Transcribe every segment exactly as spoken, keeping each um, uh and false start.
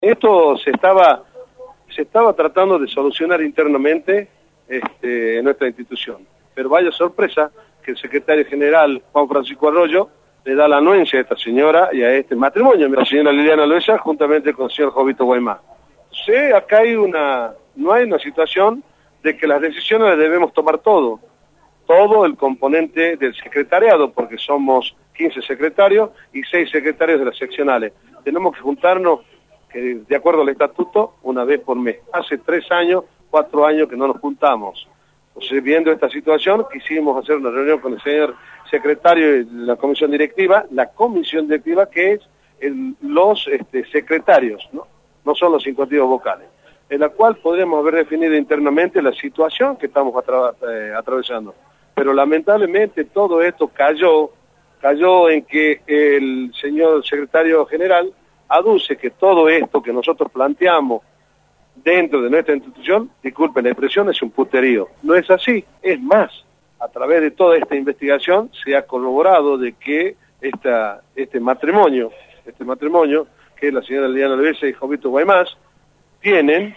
Esto se estaba, se estaba tratando de solucionar internamente este, en nuestra institución. Pero vaya sorpresa que el secretario general, Juan Francisco Arroyo, le da la anuencia a esta señora y a este matrimonio, la señora Liliana Loesa, juntamente con el señor Jovito Guaymás. Sí, acá hay una, no hay una situación de que las decisiones las debemos tomar todo, todo el componente del secretariado, porque somos quince secretarios y seis secretarios de las seccionales. Tenemos que juntarnos, que de acuerdo al estatuto, una vez por mes. Hace tres años, cuatro años que no nos juntamos. Entonces, viendo esta situación, quisimos hacer una reunión con el señor secretario de la comisión directiva, la comisión directiva que es el, los este, secretarios, ¿no? No son los cincuenta y dos vocales, en la cual podríamos haber definido internamente la situación que estamos atra eh, atravesando. Pero lamentablemente todo esto cayó, cayó en que el señor secretario general aduce que todo esto que nosotros planteamos dentro de nuestra institución, disculpen la expresión, es un puterío. No es así, es más, a través de toda esta investigación se ha corroborado de que esta, este matrimonio, este matrimonio, que es la señora Liliana Loesa y Jovito Guaymás, tienen,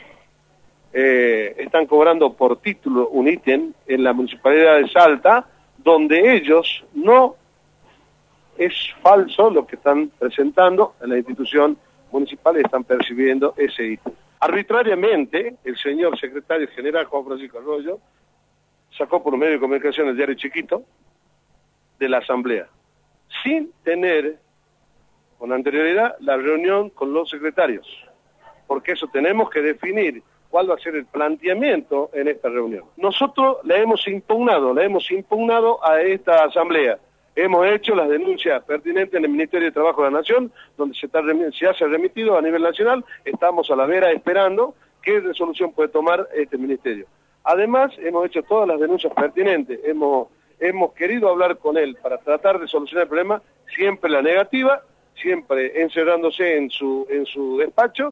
eh, están cobrando por título un ítem en la Municipalidad de Salta, donde ellos no, es falso lo que están presentando en la institución municipal y están percibiendo ese ítem. Arbitrariamente, el señor secretario general Juan Francisco Arroyo sacó por un medio de comunicación el diario Chiquito de la asamblea, sin tener con anterioridad la reunión con los secretarios, porque eso tenemos que definir cuál va a ser el planteamiento en esta reunión. Nosotros la hemos impugnado, la hemos impugnado a esta asamblea. Hemos hecho las denuncias pertinentes en el Ministerio de Trabajo de la Nación, donde se, está, se hace remitido a nivel nacional. Estamos a la vera esperando qué resolución puede tomar este ministerio. Además, hemos hecho todas las denuncias pertinentes. Hemos, hemos querido hablar con él para tratar de solucionar el problema, siempre la negativa, siempre encerrándose en su, en su despacho